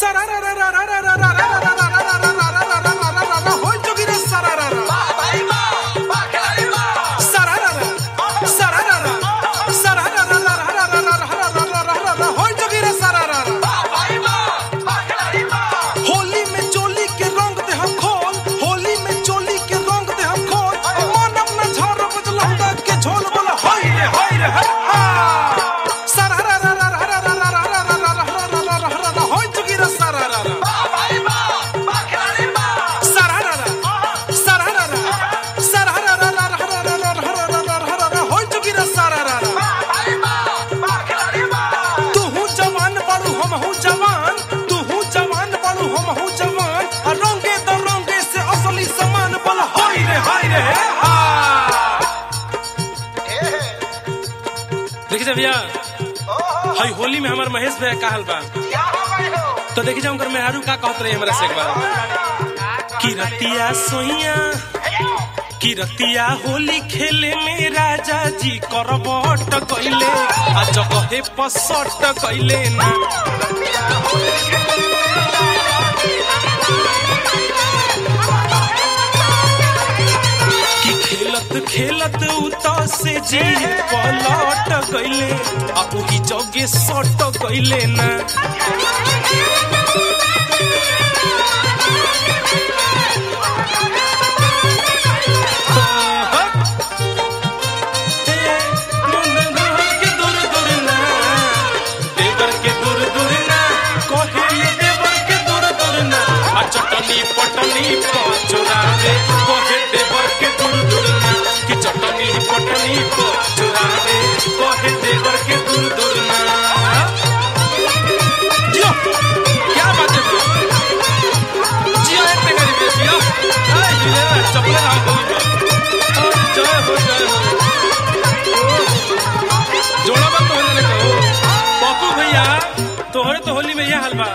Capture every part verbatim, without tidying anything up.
देखिए भैया हाई होली में हमारे महेश भैया का हाल बा तो देखिए जाऊँ मेहरू का कहत रही हमारे से एक बार कि रतिया सोइया कि रतिया होली खेले में राजा जी करबट कइले आ जगहे पसट कइले ना खेलत खेलत उता से जी पलट गइले आ ओही जगे सट गइले ना चटनी पटनी चुरावे कोहे देवर के दूर दूर ना कि चटनी पटनी चुरावे कोहे देवर के दूर दूर ना जियो क्या बात है जियो एक टेंगरी पे जियो अरे जियो चपले ना हो जय हो जय हो जोड़ा बात तो होने लगा पप्पू भैया तोहरे तो होली में यह हलवा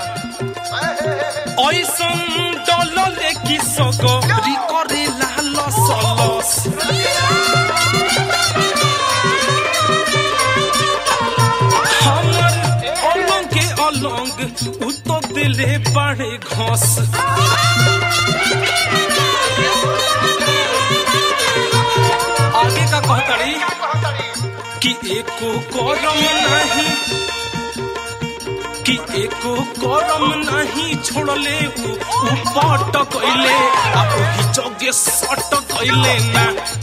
ओइसन डलले की सगो रिकरे लाल सलस हमर अलंग के अलंग उतो दिले बाड़े घास आगे का कहतड़ी कि एको करम नहीं कि एको करम नहीं छोड़ले उ पट कइले आ ओही जगे सट कइले ना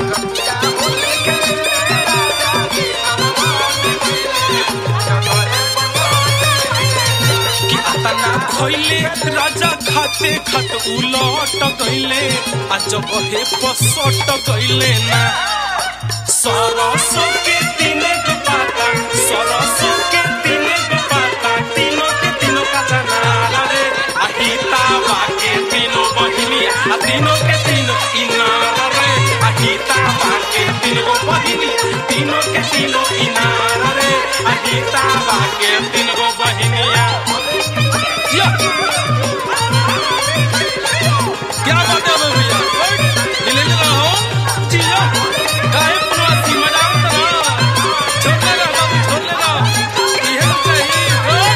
कि आतना खइले राजा खाते खत उलट कइले आ जगहे पसट कइले ना सरसों के तीने गो पाता सरसों के तीने गो पाता तीनों के तीनों का जनाला रे अहिता बाके तीनों बहिनी आ तीनों के तीनों इनारा रे अहिता बाके तीनों बहिनी तीनों के तीनों इनारा रे अहिता बाके तीनों बहिनिया क्या बात है भैया दिले में रहो जियो गाय प्रवासी मजा आता छोड़ ले बाबू छोड़ ले ये चाहिए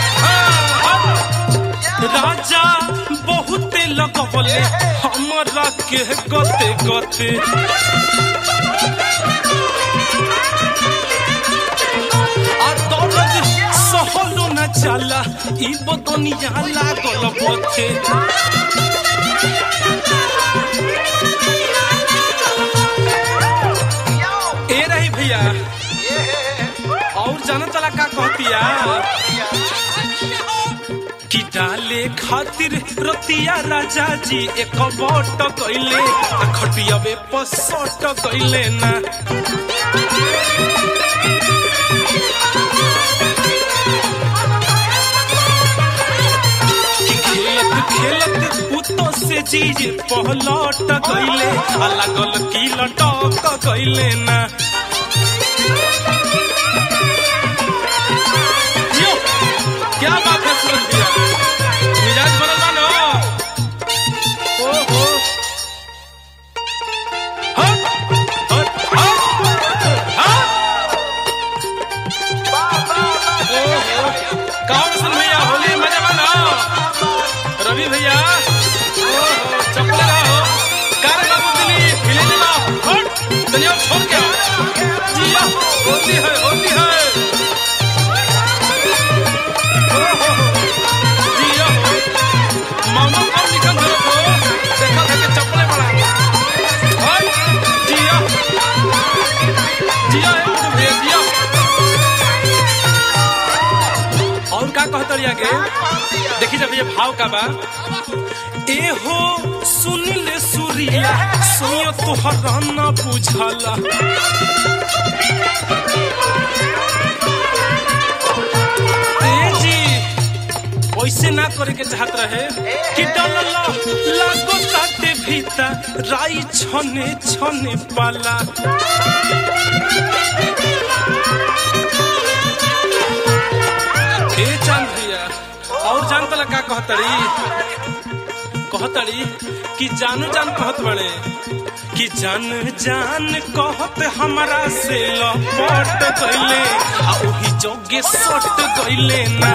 राजा बहुत लगवले हमरा के गते गते आ दर्द सहलो न चला ई बदनिया लागल बथे ए रही भैया और जाना चला का कहतिया कि डाले खातिर रतिया राजा जी एक बट कइले आ खटियावे पसट कइले ना कि खेलत खेलत उतो से चीज पहलट कइले आ लागल की लटक कइले ना क्या बात है सुन दिया मिजाज बनल ना ओहो हट हट हट ओहो कौन सुन भैया होली मजा बना दुनिया छोड़ के जिया होती है होती है जिया मामा कब निकल रहे हो देखा था कि चप्पलें बड़ा हाय जिया जिया है भैया जिया और का कहता रिया के देखी जब ये भाव का बा ए हो सुन ले सुरीला सुनियो तोहरा ना बुझाला तेजी वैसे ना करे के चाहत रहे कि डलला लागो ताते भीतर राई छने छने पाला ए चंद्रिया और जान तला का कहतड़ी कहतड़ी कि जानू जान कहत बड़े कि जान जान कहत हमरा से लपट गइले आ ओही जोगे सट गइले ना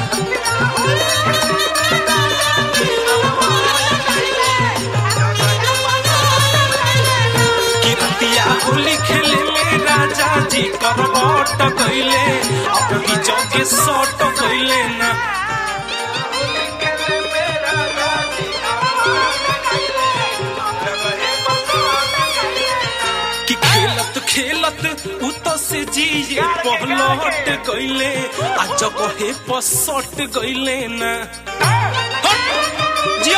कि रतिया होली खेले में राजा जी करवट गइले आ ओही जोगे सट गइले ना खेलत उत से जिए पहलट गइले आ जगहे पसट गइले ना जियो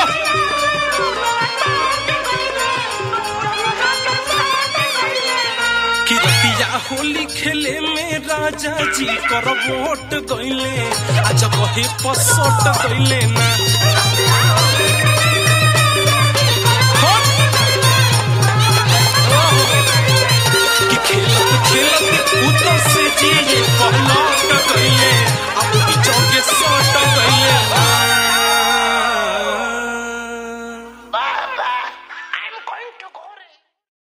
कि रतिया होली खेले में राजा जी करवट गइले आ जगहे पसट गइले ना खेलत खेलत उतर से जी